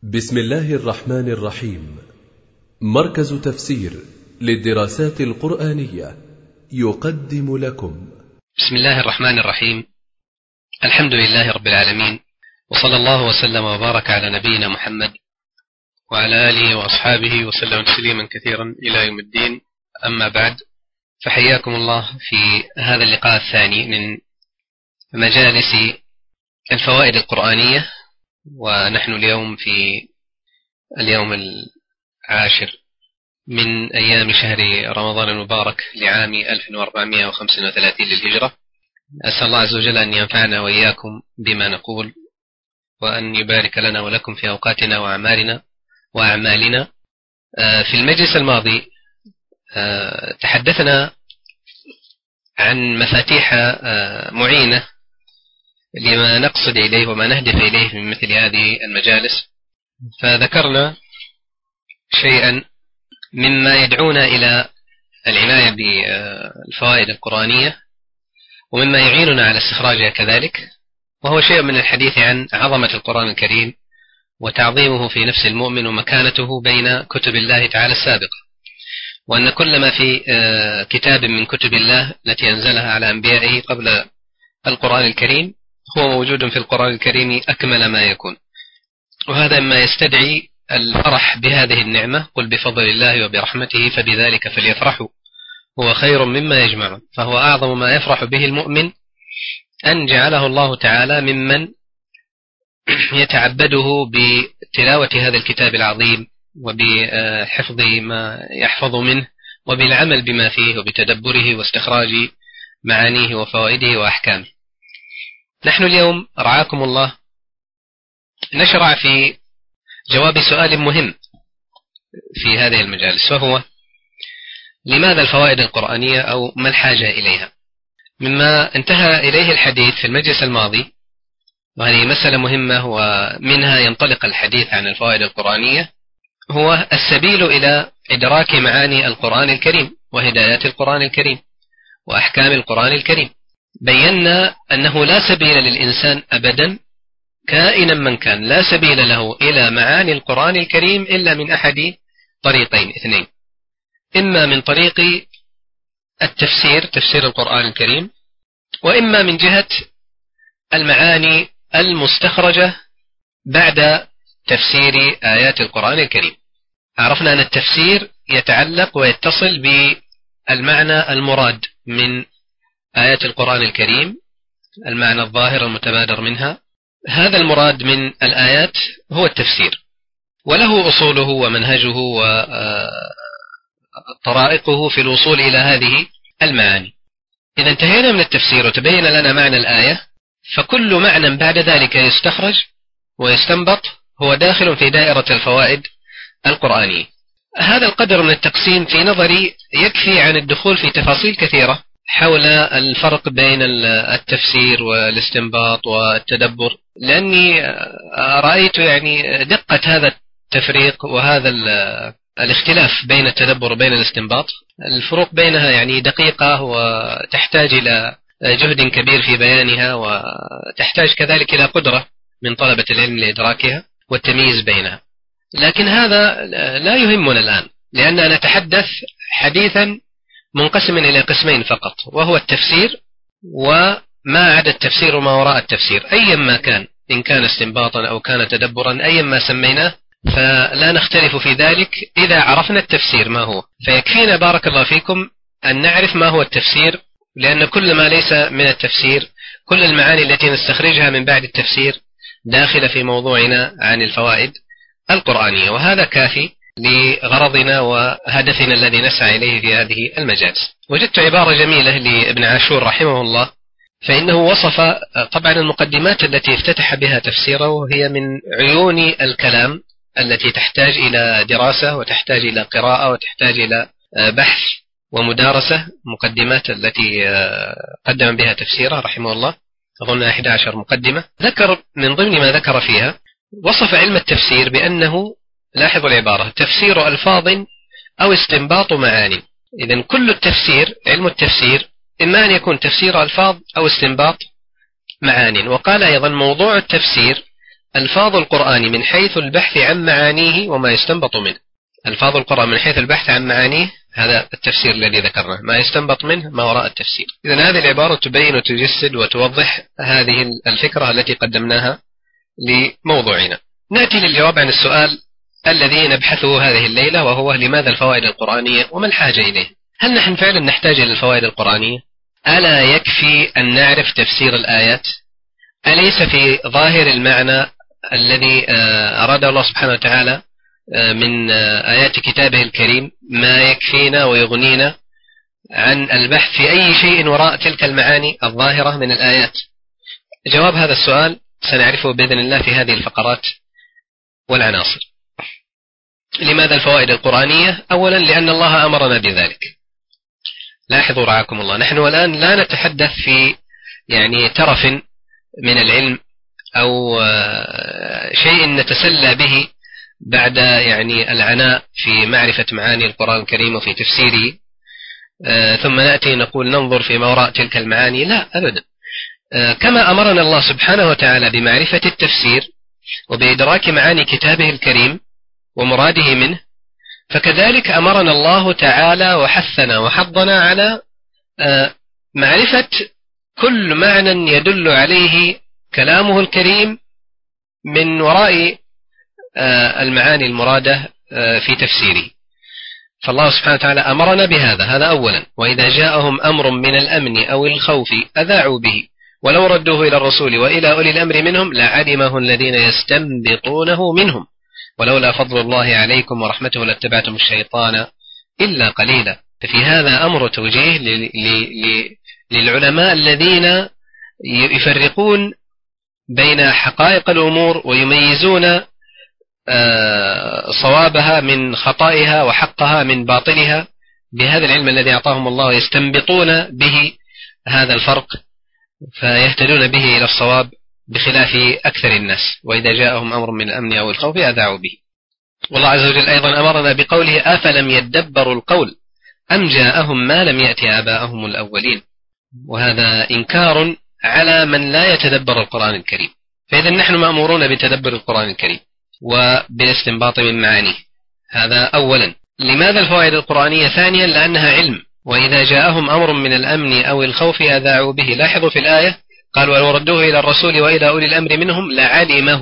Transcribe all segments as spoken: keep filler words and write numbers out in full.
بسم الله الرحمن الرحيم. مركز تفسير للدراسات القرآنية يقدم لكم. بسم الله الرحمن الرحيم. الحمد لله رب العالمين، وصلى الله وسلم وبارك على نبينا محمد وعلى آله وأصحابه وسلم تسليما كثيرا إلى يوم الدين. أما بعد، فحياكم الله في هذا اللقاء الثاني من مجالس الفوائد القرآنية، ونحن اليوم في اليوم العاشر من أيام شهر رمضان المبارك لعام ألف وأربعمائة وخمسة وثلاثين للهجرة. أسأل الله عز وجل أن ينفعنا وإياكم بما نقول، وأن يبارك لنا ولكم في أوقاتنا وأعمالنا وأعمالنا. في المجلس الماضي تحدثنا عن مفاتيح معينة لما نقصد إليه وما نهدف إليه من مثل هذه المجالس، فذكرنا شيئا مما يدعونا إلى العناية بالفوائد القرآنية ومما يعيننا على استخراجها كذلك، وهو شيء من الحديث عن عظمة القرآن الكريم وتعظيمه في نفس المؤمن ومكانته بين كتب الله تعالى السابقة، وأن كل ما في كتاب من كتب الله التي أنزلها على أنبيائه قبل القرآن الكريم هو موجود في القرآن الكريم أكمل ما يكون، وهذا ما يستدعي الفرح بهذه النعمة. قل بفضل الله وبرحمته فبذلك فليفرحوا هو خير مما يجمعون. فهو أعظم ما يفرح به المؤمن أن جعله الله تعالى ممن يتعبده بتلاوة هذا الكتاب العظيم وبحفظ ما يحفظ منه وبالعمل بما فيه وبتدبره واستخراج معانيه وفوائده وأحكامه. نحن اليوم رعاكم الله نشرع في جواب سؤال مهم في هذه المجالس، وهو لماذا الفوائد القرآنية أو ما الحاجة إليها؟ مما انتهى إليه الحديث في المجلس الماضي، وهذه مسألة مهمة ومنها ينطلق الحديث عن الفوائد القرآنية، هو السبيل إلى إدراك معاني القرآن الكريم وهدايات القرآن الكريم وأحكام القرآن الكريم. بينا أنه لا سبيل للإنسان أبدا كائنا من كان، لا سبيل له إلى معاني القرآن الكريم إلا من أحد طريقين اثنين: إما من طريق التفسير، تفسير القرآن الكريم، وإما من جهة المعاني المستخرجة بعد تفسير آيات القرآن الكريم. عرفنا أن التفسير يتعلق ويتصل بالمعنى المراد من آيات القرآن الكريم، المعنى الظاهر المتبادر منها. هذا المراد من الآيات هو التفسير، وله أصوله ومنهجه وطرائقه في الوصول إلى هذه المعاني. إذا انتهينا من التفسير وتبين لنا معنى الآية، فكل معنى بعد ذلك يستخرج ويستنبط هو داخل في دائرة الفوائد القرآنية. هذا القدر من التقسيم في نظري يكفي عن الدخول في تفاصيل كثيرة حول الفرق بين التفسير والاستنباط والتدبر، لأني رأيت يعني دقة هذا التفريق وهذا الاختلاف بين التدبر وبين الاستنباط. الفروق بينها يعني دقيقة وتحتاج إلى جهد كبير في بيانها، وتحتاج كذلك إلى قدرة من طلبة العلم لإدراكها والتمييز بينها. لكن هذا لا يهمنا الآن، لأننا نتحدث حديثا منقسم إلى قسمين فقط، وهو التفسير وما عدا التفسير وما وراء التفسير، أيا ما كان، إن كان استنباطا أو كان تدبرا، أيا ما سميناه، فلا نختلف في ذلك إذا عرفنا التفسير ما هو. فيكفينا بارك الله فيكم أن نعرف ما هو التفسير، لأن كل ما ليس من التفسير، كل المعاني التي نستخرجها من بعد التفسير داخلة في موضوعنا عن الفوائد القرآنية، وهذا كافي لغرضنا وهدفنا الذي نسعى إليه في هذه المجالس. وجدت عبارة جميلة لابن عاشور رحمه الله، فإنه وصف طبعا المقدمات التي افتتح بها تفسيره، وهي من عيون الكلام التي تحتاج إلى دراسة وتحتاج إلى قراءة وتحتاج إلى بحث ومدارسة. مقدمات التي قدم بها تفسيره رحمه الله أظن أحد عشر مقدمة. ذكر من ضمن ما ذكر فيها، وصف علم التفسير بأنه، لاحظوا العبارة، تفسير ألفاظ أو استنباط معاني. إذن كل التفسير، علم التفسير، إما أن يكون تفسير ألفاظ أو استنباط معاني. وقال أيضا موضوع التفسير ألفاظ القرآن من حيث البحث عن معانيه وما يستنبط منه. ألفاظ القرآن من حيث البحث عن معانيه هذا التفسير الذي ذكرناه، ما يستنبط منه ما وراء التفسير. إذن هذه العبارة تبين وتجسد وتوضح هذه الفكرة التي قدمناها لموضوعنا. نأتي للجواب عن السؤال الذي نبحثه هذه الليلة، وهو لماذا الفوائد القرآنية وما الحاجة إليه؟ هل نحن فعلا نحتاج إلى الفوائد القرآنية؟ ألا يكفي أن نعرف تفسير الآيات؟ أليس في ظاهر المعنى الذي أراده الله سبحانه وتعالى من آيات كتابه الكريم ما يكفينا ويغنينا عن البحث في أي شيء وراء تلك المعاني الظاهرة من الآيات؟ جواب هذا السؤال سنعرفه بإذن الله في هذه الفقرات والعناصر. لماذا الفوائد القرآنية؟ أولا لأن الله أمرنا بذلك. لاحظوا رعاكم الله، نحن الآن لا نتحدث في يعني ترف من العلم أو شيء نتسلى به بعد يعني العناء في معرفة معاني القرآن الكريم وفي تفسيره، ثم نأتي نقول ننظر في ما وراء تلك المعاني. لا أبدا، كما أمرنا الله سبحانه وتعالى بمعرفة التفسير وبإدراك معاني كتابه الكريم ومراده منه، فكذلك أمرنا الله تعالى وحثنا وحضنا على معرفة كل معنى يدل عليه كلامه الكريم من وراء المعاني المرادة في تفسيره. فالله سبحانه وتعالى أمرنا بهذا، هذا أولا. وإذا جاءهم أمر من الأمن أو الخوف أذاعوا به ولو ردوه إلى الرسول وإلى أولي الأمر منهم لعلمه الذين يستنبطونه منهم ولولا فضل الله عليكم ورحمته لاتبعتم الشيطان إلا قليلا. ففي هذا أمر توجيه للعلماء الذين يفرقون بين حقائق الأمور ويميزون صوابها من خطائها وحقها من باطلها بهذا العلم الذي أعطاهم الله، يستنبطون به هذا الفرق فيهتدون به إلى الصواب بخلاف أكثر الناس. وإذا جاءهم أمر من الأمن أو الخوف أذاعوا به. والله عز وجل أيضا أمرنا بقوله أفلم يدبروا القول أم جاءهم ما لم يأتي آباءهم الأولين، وهذا إنكار على من لا يتدبر القرآن الكريم. فإذا نحن مأمورون بتدبر القرآن الكريم وبالاستنباط من معانيه، هذا أولا. لماذا الفوائد القرآنية؟ ثانيا لأنها علم. وإذا جاءهم أمر من الأمن أو الخوف أذاعوا به. لاحظوا في الآية قال ولو ردوه إلى الرسول وإلى أولي الأمر منهم لعلمه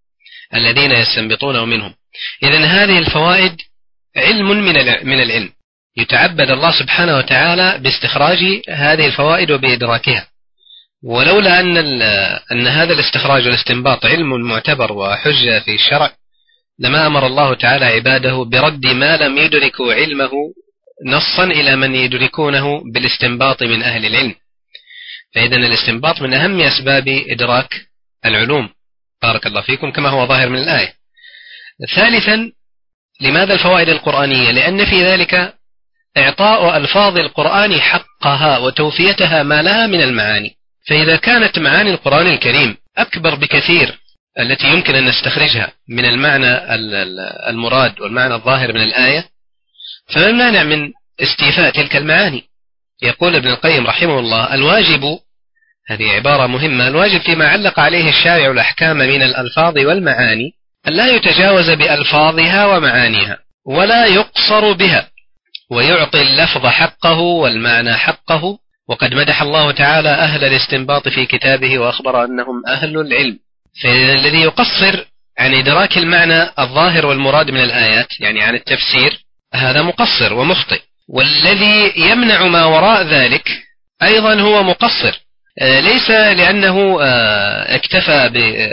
الذين يستنبطونه منهم. إذن هذه الفوائد علم من العلم، يتعبد الله سبحانه وتعالى باستخراج هذه الفوائد وبإدراكها. ولولا أن, أن هذا الاستخراج والاستنباط علم معتبر وحجة في الشرع لما أمر الله تعالى عباده برد ما لم يدركوا علمه نصا إلى من يدركونه بالاستنباط من أهل العلم. فإذن الاستنباط من أهم أسباب إدراك العلوم، بارك الله فيكم، كما هو ظاهر من الآية. ثالثا لماذا الفوائد القرآنية؟ لأن في ذلك إعطاء ألفاظ القرآن حقها وتوفيتها ما لها من المعاني. فإذا كانت معاني القرآن الكريم أكبر بكثير التي يمكن أن نستخرجها من المعنى المراد والمعنى الظاهر من الآية، فما المانع من استيفاء تلك المعاني؟ يقول ابن القيم رحمه الله الواجب، هذه عبارة مهمة، الواجب فيما علق عليه الشارع الأحكام من الألفاظ والمعاني أن لا يتجاوز بألفاظها ومعانيها ولا يقصر بها، ويعطي اللفظ حقه والمعنى حقه. وقد مدح الله تعالى أهل الاستنباط في كتابه وأخبر أنهم أهل العلم. فالذي يقصر عن إدراك المعنى الظاهر والمراد من الآيات يعني عن التفسير هذا مقصر ومخطئ، والذي يمنع ما وراء ذلك أيضا هو مقصر، ليس لأنه اكتفى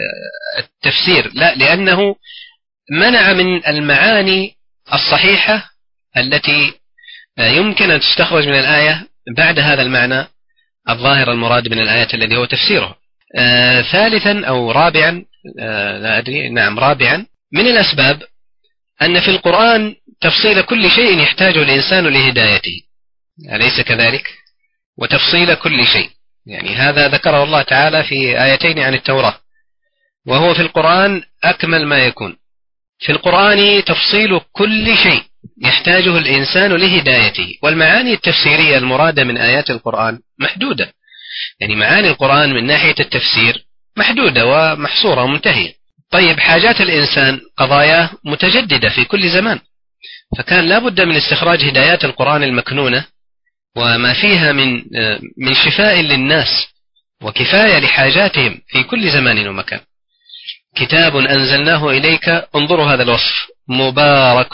بالتفسير، لا، لأنه منع من المعاني الصحيحة التي يمكن أن تستخرج من الآية بعد هذا المعنى الظاهر المراد من الآيات الذي هو تفسيره. آه ثالثا أو رابعا، آه لا أدري، نعم رابعا، من الأسباب أن في القرآن تفصيل كل شيء يحتاجه الإنسان لهدايته، أليس كذلك؟ وتفصيل كل شيء، يعني هذا ذكره الله تعالى في آيتين عن التوراة، وهو في القرآن أكمل ما يكون. في القرآن تفصيل كل شيء يحتاجه الإنسان لهدايته. والمعاني التفسيرية المرادة من آيات القرآن محدودة، يعني معاني القرآن من ناحية التفسير محدودة ومحصورة ومنتهية. طيب حاجات الإنسان قضايا متجددة في كل زمان، فكان لا بد من استخراج هدايات القرآن المكنونة وما فيها من من شفاء للناس وكفاية لحاجاتهم في كل زمان ومكان. كتاب أنزلناه إليك، انظروا هذا الوصف، مبارك،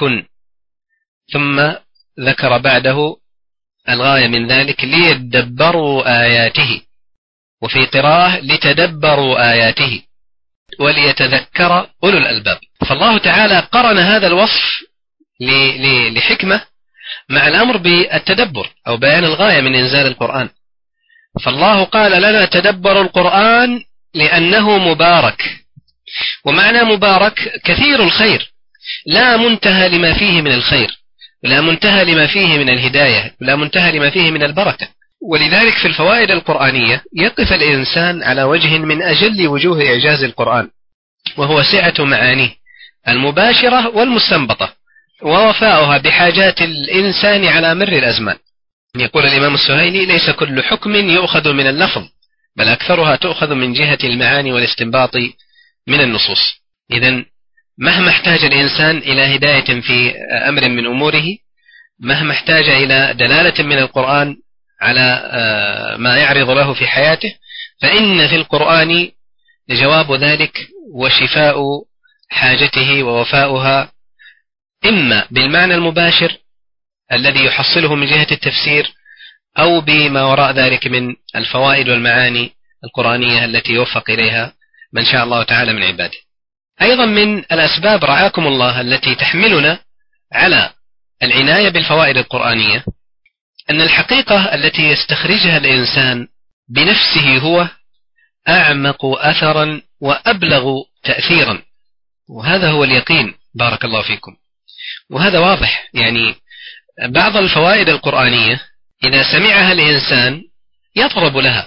ثم ذكر بعده الغاية من ذلك ليدبروا آياته، وفي قراءة لتدبروا آياته وليتذكر أولو الألباب. فالله تعالى قرن هذا الوصف لحكمة مع الأمر بالتدبر أو بيان الغاية من إنزال القرآن. فالله قال لنا تدبروا القرآن لأنه مبارك، ومعنى مبارك كثير الخير، لا منتهى لما فيه من الخير، لا منتهى لما فيه من الهداية، لا منتهى لما فيه من البركة. ولذلك في الفوائد القرآنية يقف الإنسان على وجه من أجل وجوه إعجاز القرآن، وهو سعة معانيه المباشرة والمستنبطة ووفاؤها بحاجات الإنسان على مر الأزمان. يقول الإمام السهيلي: ليس كل حكم يؤخذ من اللفظ، بل أكثرها تؤخذ من جهة المعاني والاستنباط من النصوص. إذن مهما احتاج الإنسان إلى هداية في أمر من أموره، مهما احتاج إلى دلالة من القرآن على ما يعرض له في حياته، فإن في القرآن جواب ذلك وشفاء حاجته ووفاؤها، إما بالمعنى المباشر الذي يحصله من جهة التفسير، أو بما وراء ذلك من الفوائد والمعاني القرآنية التي يوفق إليها من شاء الله تعالى من عباده. أيضا من الأسباب رعاكم الله التي تحملنا على العناية بالفوائد القرآنية أن الحقيقة التي يستخرجها الإنسان بنفسه هو أعمق أثرا وأبلغ تأثيرا، وهذا هو اليقين. بارك الله فيكم. وهذا واضح، يعني بعض الفوائد القرآنية إذا سمعها الإنسان يطرب لها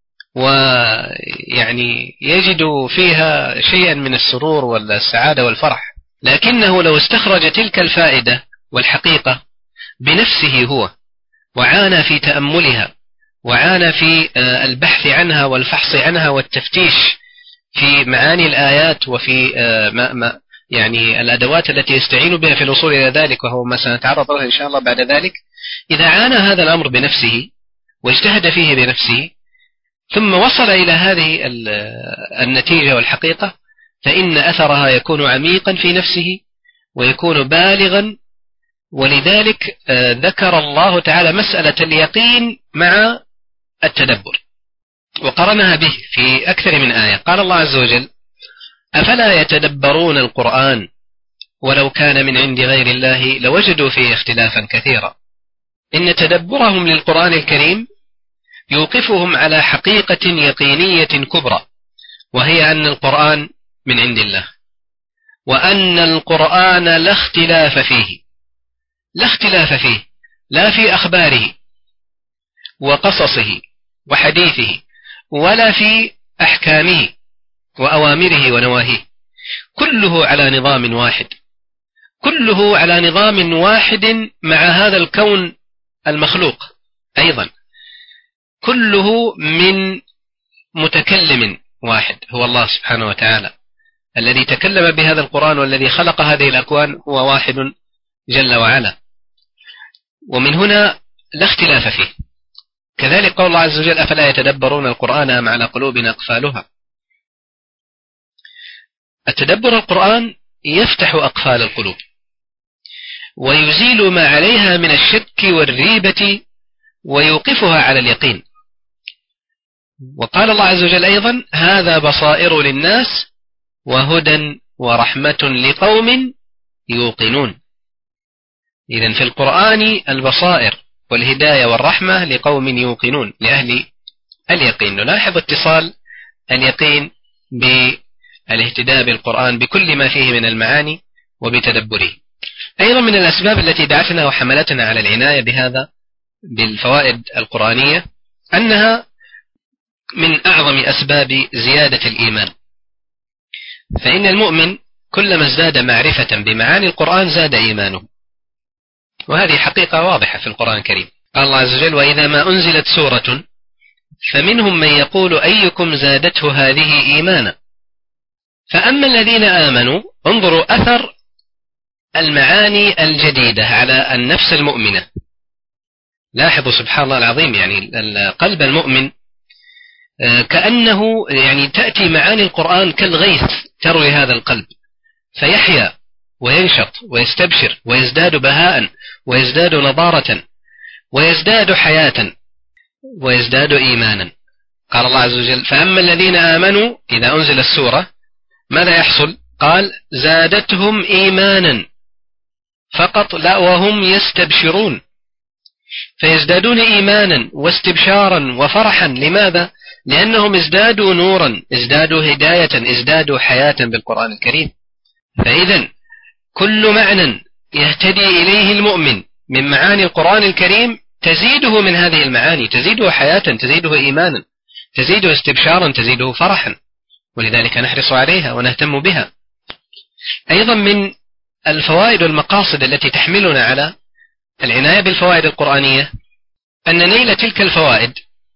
ويعني يجد فيها شيئا من السرور والسعادة والفرح، لكنه لو استخرج تلك الفائدة والحقيقة بنفسه هو وعانى في تأملها وعانى في البحث عنها والفحص عنها والتفتيش في معاني الآيات وفي ما ما يعني الأدوات التي يستعين بها في الوصول إلى ذلك، وهو ما سنتعرض له إن شاء الله بعد ذلك. إذا عانى هذا الأمر بنفسه واجتهد فيه بنفسه ثم وصل إلى هذه النتيجة والحقيقة، فإن أثرها يكون عميقا في نفسه ويكون بالغا. ولذلك ذكر الله تعالى مسألة اليقين مع التدبر وقرنها به في أكثر من آية. قال الله عز وجل: أفلا يتدبرون القرآن ولو كان من عند غير الله لوجدوا فيه اختلافا كثيرا. إن تدبرهم للقرآن الكريم يوقفهم على حقيقة يقينية كبرى، وهي أن القرآن من عند الله، وأن القرآن لا اختلاف فيه، لا اختلاف فيه، لا في أخباره وقصصه وحديثه، ولا في أحكامه وأوامره ونواهيه، كله على نظام واحد، كله على نظام واحد مع هذا الكون المخلوق أيضا، كله من متكلم واحد هو الله سبحانه وتعالى الذي تكلم بهذا القرآن، والذي خلق هذه الأكوان هو واحد جل وعلا. ومن هنا لا اختلاف فيه. كذلك قول الله عز وجل: أفلا يتدبرون القرآن أم على قلوب أقفالها. التدبر القرآن يفتح أقفال القلوب ويزيل ما عليها من الشك والريبة ويوقفها على اليقين. وقال الله عز وجل أيضا: هذا بصائر للناس وهدى ورحمة لقوم يوقنون. إذن في القرآن البصائر والهداية والرحمة لقوم يوقنون، لأهل اليقين. نلاحظ اتصال اليقين بالاهتداء بالقرآن بكل ما فيه من المعاني وبتدبره. أيضا من الأسباب التي دعتنا وحملتنا على العناية بهذا بالفوائد القرآنية أنها من أعظم أسباب زيادة الإيمان. فإن المؤمن كلما ازداد معرفة بمعاني القرآن زاد إيمانه، وهذه حقيقة واضحة في القرآن الكريم. قال الله عز وجل: وإذا ما أنزلت سورة فمنهم من يقول أيكم زادته هذه إيمانا فأما الذين آمنوا، انظروا أثر المعاني الجديدة على النفس المؤمنة. لاحظوا سبحان الله العظيم، يعني القلب المؤمن كأنه يعني تأتي معاني القرآن كالغيث تروي هذا القلب، فيحيا وينشط ويستبشر ويزداد بهاء ويزداد نضارة ويزداد حياة ويزداد إيمانا. قال الله عز وجل: فأما الذين آمنوا، إذا أنزل السورة ماذا يحصل؟ قال: زادتهم إيمانا فقط، لا وهم يستبشرون، فيزدادون إيمانا واستبشارا وفرحا. لماذا؟ لأنهم ازدادوا نورا، ازدادوا هداية، ازدادوا حياة بالقرآن الكريم. فإذا كل معنى يهتدي إليه المؤمن من معاني القرآن الكريم تزيده من هذه المعاني، تزيده حياة، تزيده إيمانا، تزيده استبشارا، تزيده فرحا، ولذلك نحرص عليها ونهتم بها. أيضا من الفوائد والمقاصد التي تحملنا على العناية بالفوائد القرآنية أن نيل تلك الفوائد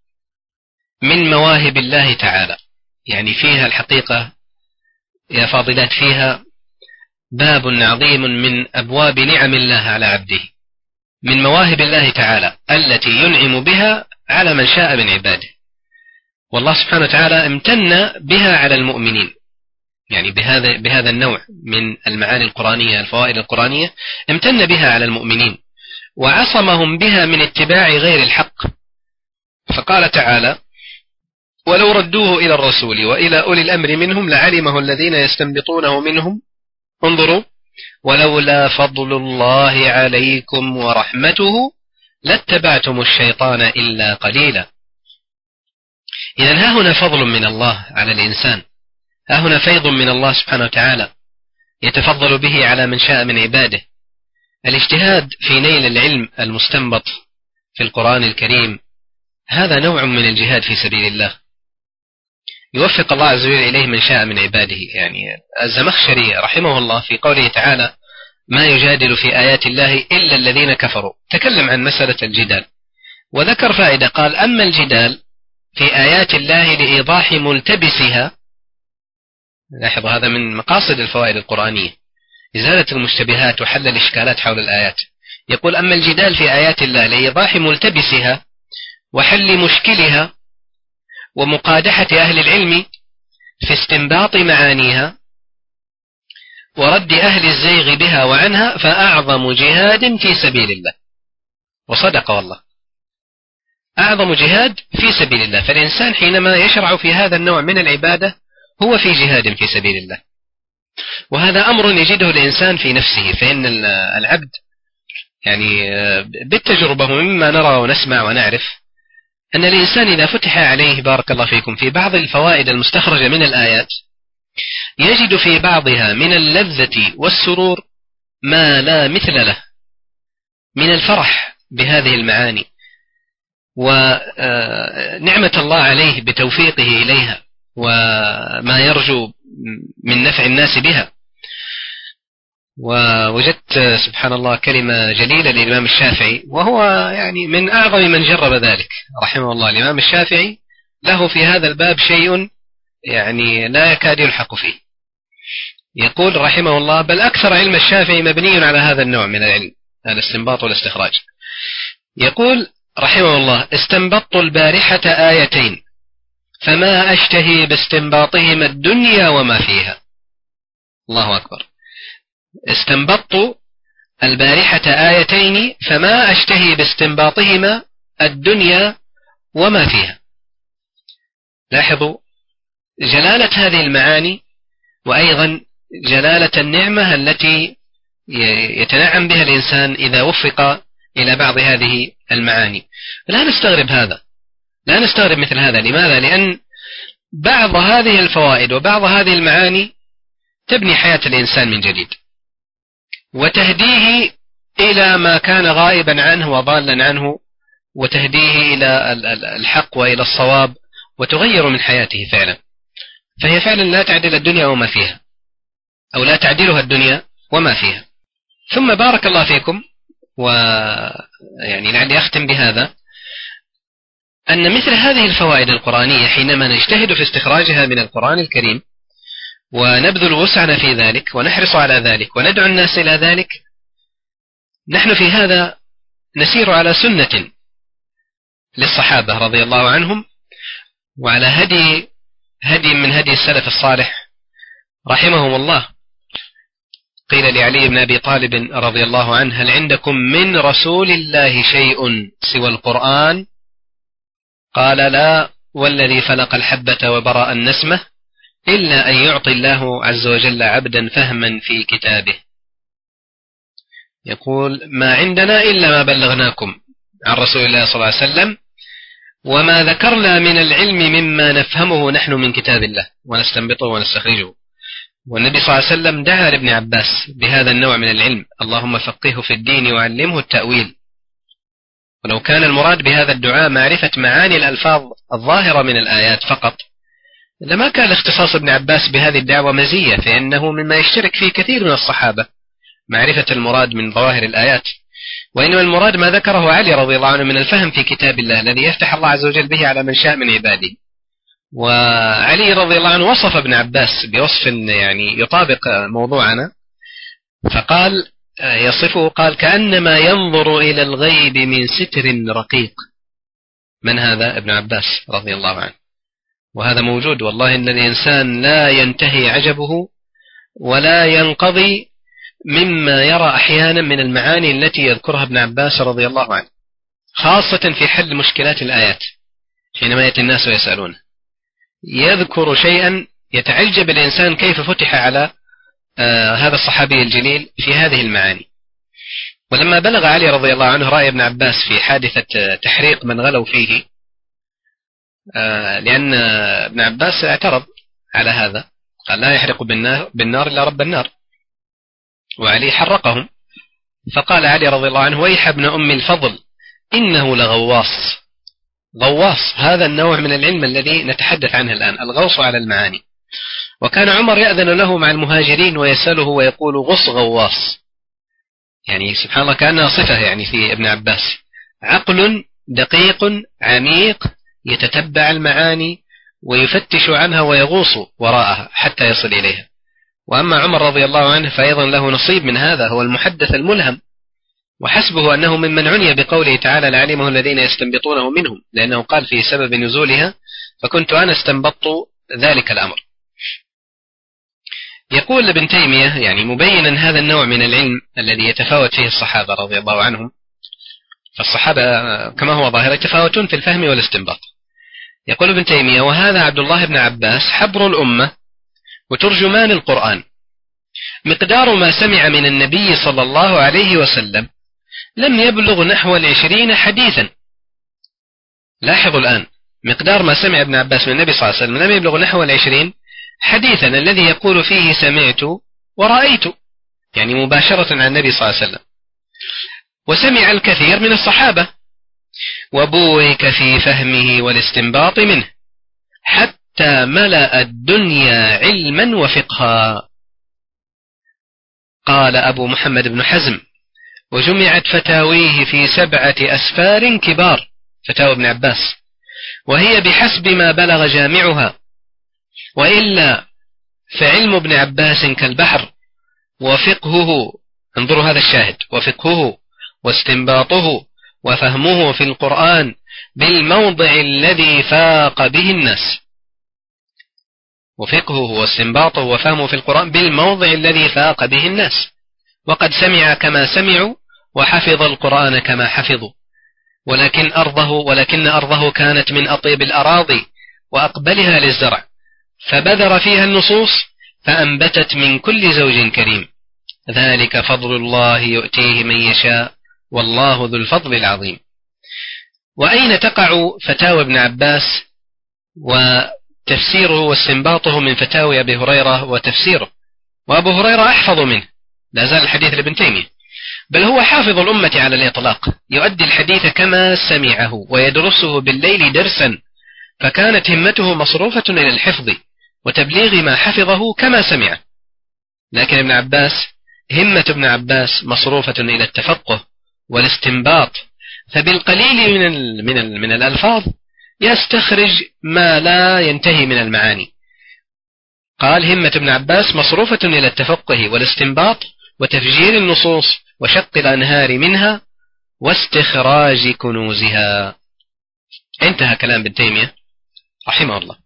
من مواهب الله تعالى، يعني فيها الحقيقة يا فاضلات فيها باب عظيم من أبواب نعم الله على عبده، من مواهب الله تعالى التي ينعم بها على من شاء من عباده. والله سبحانه وتعالى امتن بها على المؤمنين، يعني بهذا بهذا النوع من المعاني القرآنية، الفوائد القرآنية، امتن بها على المؤمنين وعصمهم بها من اتباع غير الحق. فقال تعالى: ولو ردوه إلى الرسول وإلى أولي الأمر منهم لعلمه الذين يستنبطونه منهم. انظروا: ولولا فضل الله عليكم ورحمته لاتبعتم الشيطان إلا قليلا. إذن ها هنا فضل من الله على الإنسان، ها هنا فيض من الله سبحانه وتعالى يتفضل به على من شاء من عباده. الاجتهاد في نيل العلم المستنبط في القرآن الكريم هذا نوع من الجهاد في سبيل الله، يوفق الله عز وجل إليه من شاء من عباده. يعني الزمخشري رحمه الله في قوله تعالى: ما يجادل في آيات الله إلا الذين كفروا، تكلم عن مسألة الجدال وذكر فائدة، قال: أما الجدال في آيات الله لإيضاح ملتبسها، لاحظوا هذا من مقاصد الفوائد القرآنية، إزالة المشتبهات وحل الإشكالات حول الآيات. يقول: أما الجدال في آيات الله لإيضاح ملتبسها وحل مشكلها ومقادحة أهل العلم في استنباط معانيها ورد أهل الزيغ بها وعنها فأعظم جهاد في سبيل الله. وصدق والله، أعظم جهاد في سبيل الله. فالإنسان حينما يشرع في هذا النوع من العبادة هو في جهاد في سبيل الله، وهذا أمر يجده الإنسان في نفسه. فإن العبد يعني بالتجربة مما نرى ونسمع ونعرف أن الإنسان إذا فتح عليه بارك الله فيكم في بعض الفوائد المستخرجة من الآيات يجد في بعضها من اللذة والسرور ما لا مثل له من الفرح بهذه المعاني ونعمة الله عليه بتوفيقه إليها وما يرجو من نفع الناس بها. ووجدت سبحان الله كلمة جليلة للإمام الشافعي، وهو يعني من أعظم من جرب ذلك رحمه الله. الإمام الشافعي له في هذا الباب شيء يعني لا يكاد يلحق فيه. يقول رحمه الله: بل أكثر علم الشافعي مبني على هذا النوع من العلم، الاستنباط والاستخراج. يقول رحمه الله: استنبطت البارحة آيتين فما أشتهي باستنباطهما الدنيا وما فيها. الله أكبر. استنبطت البارحة آيتين فما أشتهي باستنباطهما الدنيا وما فيها. لاحظوا جلالة هذه المعاني، وأيضا جلالة النعمة التي يتنعم بها الإنسان إذا وفق إلى بعض هذه المعاني. لا نستغرب هذا، لا نستغرب مثل هذا. لماذا؟ لأن بعض هذه الفوائد وبعض هذه المعاني تبني حياة الإنسان من جديد وتهديه إلى ما كان غائبا عنه وضالا عنه، وتهديه إلى الحق وإلى الصواب، وتغير من حياته فعلا. فهي فعلا لا تعدل الدنيا وما فيها، أو لا تعدلها الدنيا وما فيها. ثم بارك الله فيكم، ويعني لعلي أختم بهذا، أن مثل هذه الفوائد القرآنية حينما نجتهد في استخراجها من القرآن الكريم ونبذل وسعنا في ذلك ونحرص على ذلك وندعو الناس إلى ذلك، نحن في هذا نسير على سنة للصحابة رضي الله عنهم، وعلى هدي هدي من هدي السلف الصالح رحمهم الله. قيل لعلي بن أبي طالب رضي الله عنه: هل عندكم من رسول الله شيء سوى القرآن؟ قال: لا، والذي فلق الحبة وبرأ النسمة، إلا أن يعطي الله عز وجل عبدا فهما في كتابه. يقول: ما عندنا إلا ما بلغناكم عن رسول الله صلى الله عليه وسلم، وما ذكرنا من العلم مما نفهمه نحن من كتاب الله ونستنبطه ونستخرجه. والنبي صلى الله عليه وسلم دعا لابن عباس بهذا النوع من العلم: اللهم فقهه في الدين وعلمه التأويل. ولو كان المراد بهذا الدعاء معرفة معاني الألفاظ الظاهرة من الآيات فقط، لما كان اختصاص ابن عباس بهذه الدعوة مزية، فإنه مما يشترك فيه كثير من الصحابة معرفة المراد من ظواهر الآيات، وإنما المراد ما ذكره علي رضي الله عنه من الفهم في كتاب الله الذي يفتح الله عز وجل به على من شاء من عباده. وعلي رضي الله عنه وصف ابن عباس بوصف يعني يطابق موضوعنا، فقال يصفه قال: كأنما ينظر إلى الغيب من ستر رقيق. من هذا؟ ابن عباس رضي الله عنه. وهذا موجود، والله إن الإنسان لا ينتهي عجبه ولا ينقضي مما يرى أحيانا من المعاني التي يذكرها ابن عباس رضي الله عنه، خاصة في حل مشكلات الآيات. حينما يأتي الناس ويسألون يذكر شيئا يتعجب الإنسان كيف فتح على آه هذا الصحابي الجليل في هذه المعاني. ولما بلغ علي رضي الله عنه رأي ابن عباس في حادثة تحريق من غلوا فيه، آه لأن ابن عباس اعترض على هذا، قال: لا يحرق بالنار, بالنار إلا رب النار، وعلي حرقهم. فقال علي رضي الله عنه: ويح ابن أم الفضل إنه لغواص. غواص هذا النوع من العلم الذي نتحدث عنه الآن، الغوص على المعاني. وكان عمر يأذن له مع المهاجرين ويسأله ويقول: غص غواص. يعني سبحان الله كأنها صفة يعني في ابن عباس، عقل دقيق عميق يتتبع المعاني ويفتش عنها ويغوص وراءها حتى يصل إليها. وأما عمر رضي الله عنه فأيضا له نصيب من هذا، هو المحدث الملهم، وحسبه أنه ممن عني بقوله تعالى: لعلمه الذين يستنبطونه منهم، لأنه قال في سبب نزولها: فكنت أنا استنبطت ذلك الأمر. يقول ابن تيمية يعني مبينا هذا النوع من العلم الذي يتفاوت فيه الصحابة رضي الله عنهم، فالصحابة كما هو ظاهر يتفاوتون في الفهم والاستنباط. يقول ابن تيمية: وهذا عبد الله بن عباس حبر الأمة وترجمان القرآن، مقدار ما سمع من النبي صلى الله عليه وسلم لم يبلغ نحو العشرين حديثا. لاحظوا الآن، مقدار ما سمع ابن عباس من النبي صلى الله عليه وسلم لم يبلغ نحو العشرين حديثا، الذي يقول فيه سمعت ورأيت، يعني مباشرة عن النبي صلى الله عليه وسلم. وسمع الكثير من الصحابة، وبورك في فهمه والاستنباط منه حتى ملأ الدنيا علما وفقها. قال أبو محمد بن حزم: وجمعت فتاويه في سبعة أسفار كبار، فتاوى ابن عباس، وهي بحسب ما بلغ جامعها، وإلا فعلم ابن عباس كالبحر، وفقهه، انظروا هذا الشاهد، وفقهه واستنباطه وفهمه في القرآن بالموضع الذي فاق به الناس. وفقهه واستنباطه وفهمه في القرآن بالموضع الذي فاق به الناس، وقد سمع كما سمعوا وحفظ القرآن كما حفظوا، ولكن أرضه ولكن أرضه كانت من أطيب الأراضي وأقبلها للزرع، فبذر فيها النصوص فأنبتت من كل زوج كريم، ذلك فضل الله يؤتيه من يشاء والله ذو الفضل العظيم. وأين تقع فتاوى ابن عباس وتفسيره واستنباطه من فتاوى أبي هريرة وتفسيره؟ وأبو هريرة أحفظ منه، لا زال الحديث لابن تيمية، بل هو حافظ الأمة على الإطلاق، يؤدي الحديث كما سمعه ويدرسه بالليل درسا، فكانت همته مصروفة إلى الحفظ وتبليغ ما حفظه كما سمعه. لكن ابن عباس همة ابن عباس مصروفة إلى التفقه والاستنباط، فبالقليل من ال من ال من الألفاظ يستخرج ما لا ينتهي من المعاني. قال همة ابن عباس مصروفة إلى التفقه والاستنباط وتفجير النصوص وشق الأنهار منها واستخراج كنوزها. انتهى كلام ابن تيمية رحمه الله.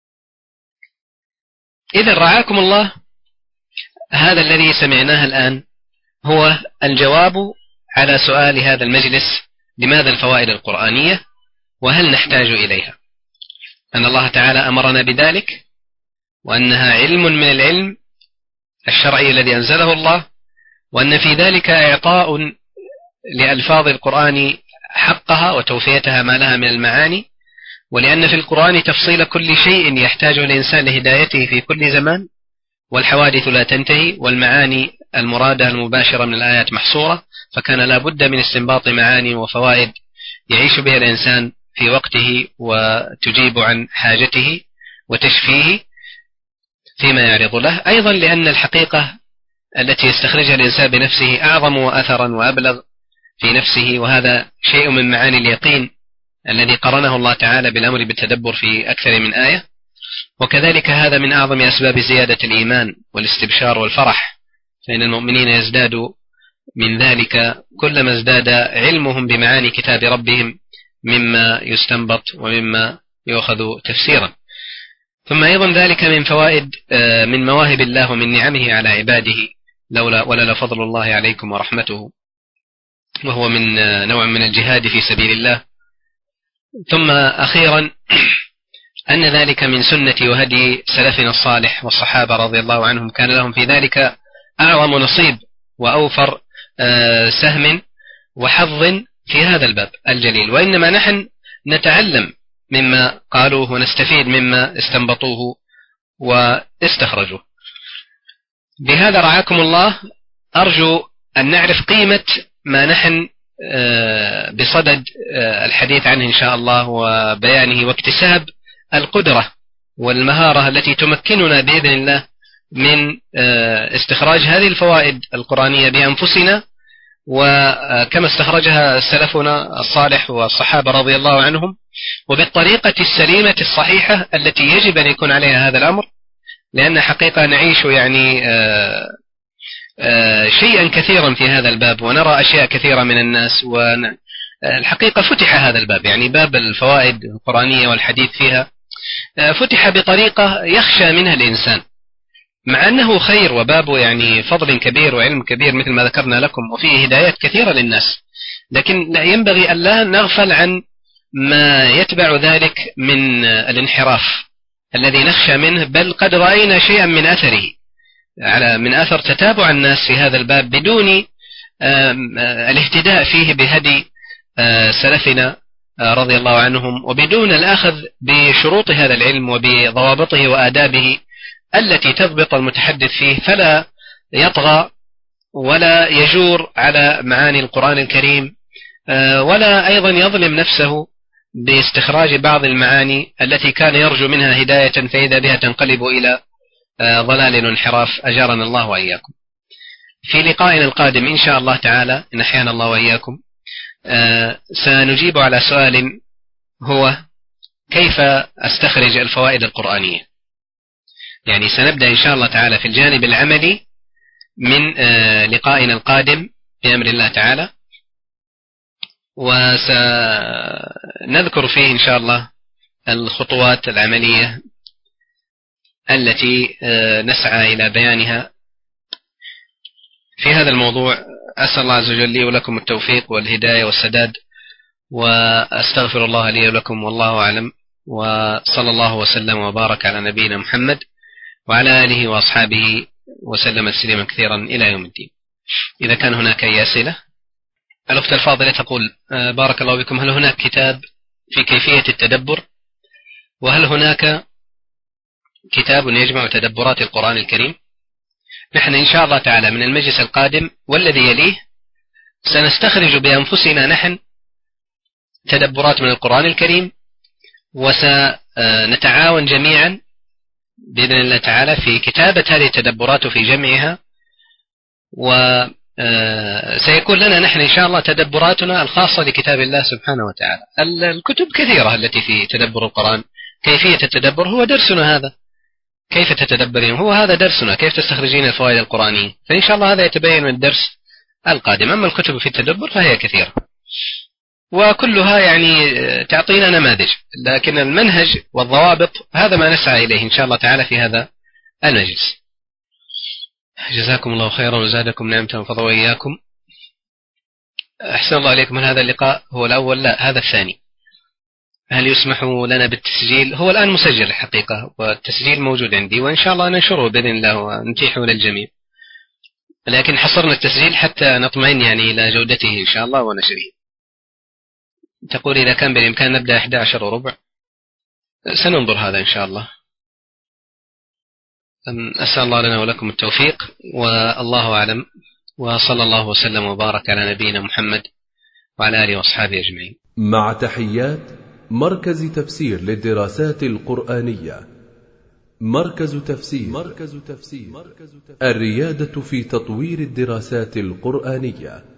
إذا رعاكم الله، هذا الذي سمعناه الآن هو الجواب على سؤال هذا المجلس: لماذا الفوائد القرآنية وهل نحتاج إليها؟ أن الله تعالى أمرنا بذلك، وأنها علم من العلم الشرعي الذي أنزله الله، وأن في ذلك إعطاء لألفاظ القرآن حقها وتوفيتها ما لها من المعاني، ولأن في القرآن تفصيل كل شيء يحتاجه الإنسان لهدايته في كل زمان، والحوادث لا تنتهي، والمعاني المرادة المباشرة من الآيات محصورة، فكان لا بد من استنباط معاني وفوائد يعيش بها الإنسان في وقته وتجيب عن حاجته وتشفيه فيما يعرض له. أيضا لأن الحقيقة التي يستخرجها الإنسان بنفسه أعظم وأثرا وأبلغ في نفسه، وهذا شيء من معاني اليقين الذي قرنه الله تعالى بالأمر بالتدبر في أكثر من آية. وكذلك هذا من أعظم أسباب زيادة الإيمان والاستبشار والفرح، فإن المؤمنين يزداد من ذلك كلما ازداد علمهم بمعاني كتاب ربهم مما يستنبط ومما يؤخذ تفسيرا. ثم أيضا ذلك من فوائد من مواهب الله ومن نعمه على عباده، لولا ولا فضل الله عليكم ورحمته، وهو من نوع من الجهاد في سبيل الله. ثم أخيرا أن ذلك من سنة وهدي سلفنا الصالح والصحابة رضي الله عنهم، كان لهم في ذلك أعظم نصيب وأوفر سهم وحظ في هذا الباب الجليل، وإنما نحن نتعلم مما قالوه ونستفيد مما استنبطوه واستخرجوه. بهذا رعاكم الله أرجو أن نعرف قيمة ما نحن بصدد الحديث عنه إن شاء الله وبيانه، واكتساب القدرة والمهارة التي تمكننا بإذن الله من استخراج هذه الفوائد القرآنية بأنفسنا، وكما استخرجها سلفنا الصالح والصحابة رضي الله عنهم، وبالطريقة السليمة الصحيحة التي يجب أن يكون عليها هذا الأمر، لأن حقيقة نعيش يعني شيئا كثيرا في هذا الباب، ونرى أشياء كثيرة من الناس، والحقيقة فتح هذا الباب، يعني باب الفوائد القرآنية والحديث فيها فتح بطريقة يخشى منها الإنسان، مع أنه خير وبابه يعني فضل كبير وعلم كبير مثل ما ذكرنا لكم، وفيه هدايات كثيرة للناس، لكن لا ينبغي أن لا نغفل عن ما يتبع ذلك من الانحراف الذي نخشى منه، بل قد رأينا شيئا من أثره، على من أثر تتابع الناس في هذا الباب بدون الاهتداء فيه بهدي سلفنا رضي الله عنهم، وبدون الأخذ بشروط هذا العلم وبضوابطه وآدابه التي تضبط المتحدث فيه، فلا يطغى ولا يجور على معاني القرآن الكريم، ولا أيضا يظلم نفسه باستخراج بعض المعاني التي كان يرجو منها هداية فإذا بها تنقلب إلى ضلال وانحراف، أجارنا الله وإياكم. في لقائنا القادم إن شاء الله تعالى إن أحيانا الله وإياكم سنجيب على سؤال هو: كيف أستخرج الفوائد القرآنية؟ يعني سنبدأ إن شاء الله تعالى في الجانب العملي من لقائنا القادم بأمر الله تعالى، وسنذكر فيه إن شاء الله الخطوات العملية التي نسعى إلى بيانها في هذا الموضوع. أسأل الله عز وجل لي ولكم التوفيق والهداية والسداد، وأستغفر الله لي ولكم، والله أعلم، وصلى الله وسلم وبارك على نبينا محمد وعلى آله وأصحابه وسلم تسليما كثيرا إلى يوم الدين. إذا كان هناك أي أسئلة. الأخت الفاضلة تقول: بارك الله بكم، هل هناك كتاب في كيفية التدبر؟ وهل هناك كتاب يجمع تدبرات القرآن الكريم؟ نحن إن شاء الله تعالى من المجلس القادم والذي يليه سنستخرج بأنفسنا نحن تدبرات من القرآن الكريم، وسنتعاون جميعا بإذن الله تعالى في كتابة هذه التدبرات وفي جمعها، وسيكون لنا نحن إن شاء الله تدبراتنا الخاصة لكتاب الله سبحانه وتعالى. الكتب كثيرة التي في تدبر القرآن، كيفية التدبر هو درسنا هذا، كيف تتدبرين؟ هو هذا درسنا، كيف تستخرجين الفوائد القرآنية، فإن شاء الله هذا يتبين من الدرس القادم. أما الكتب في التدبر فهي كثيرة وكلها يعني تعطينا نماذج، لكن المنهج والضوابط هذا ما نسعى إليه إن شاء الله تعالى في هذا المجلس. جزاكم الله خيرا وزادكم نعمة وفضل وإياكم. أحسن الله عليكم. هل هذا اللقاء هو الأول؟ لا، هذا الثاني. هل يسمح لنا بالتسجيل؟ هو الآن مسجل الحقيقة والتسجيل موجود عندي، وإن شاء الله ننشره بإذن الله ونتيحه للجميع، لكن حصرنا التسجيل حتى نطمئن يعني إلى جودته إن شاء الله ونشره. تقول إذا كان بالإمكان نبدأ إحدى عشر وربع، سننظر هذا إن شاء الله. أسأل الله لنا ولكم التوفيق، والله أعلم، وصلى الله وسلم وبارك على نبينا محمد وعلى آله وأصحابه أجمعين. مع تحيات مركز تفسير للدراسات القرآنية. مركز تفسير. مركز تفسير. الريادة في تطوير الدراسات القرآنية.